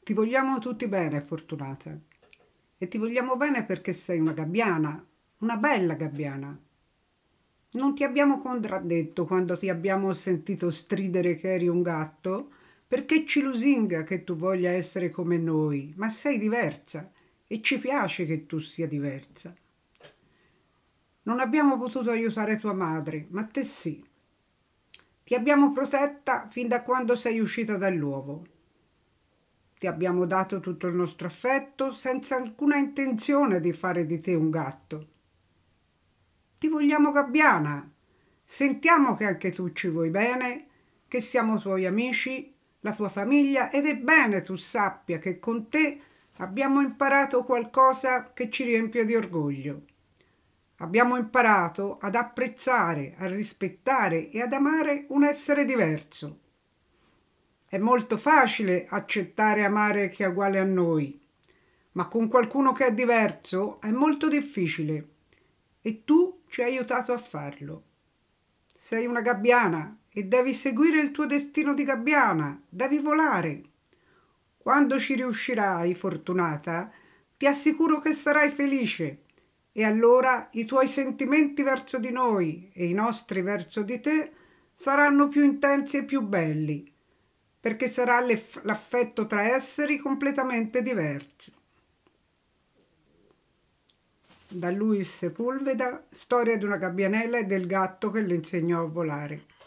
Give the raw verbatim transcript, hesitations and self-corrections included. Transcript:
Ti vogliamo tutti bene, Fortunata. E ti vogliamo bene perché sei una gabbiana, una bella gabbiana. Non ti abbiamo contraddetto quando ti abbiamo sentito stridere che eri un gatto, perché ci lusinga che tu voglia essere come noi, ma sei diversa e ci piace che tu sia diversa. Non abbiamo potuto aiutare tua madre, ma te sì. Ti abbiamo protetta fin da quando sei uscita dall'uovo. Ti abbiamo dato tutto il nostro affetto senza alcuna intenzione di fare di te un gatto. Ti vogliamo gabbiana. Sentiamo che anche tu ci vuoi bene, che siamo tuoi amici, la tua famiglia ed è bene tu sappia che con te abbiamo imparato qualcosa che ci riempie di orgoglio. Abbiamo imparato ad apprezzare, a rispettare e ad amare un essere diverso. È molto facile accettare e amare chi è uguale a noi, ma con qualcuno che è diverso è molto difficile e tu ci hai aiutato a farlo. Sei una gabbiana e devi seguire il tuo destino di gabbiana, devi volare. Quando ci riuscirai, Fortunata, ti assicuro che sarai felice e allora i tuoi sentimenti verso di noi e i nostri verso di te saranno più intensi e più belli, perché sarà l'affetto tra esseri completamente diversi. Da Luis Sepulveda, storia di una gabbianella e del gatto che le insegnò a volare.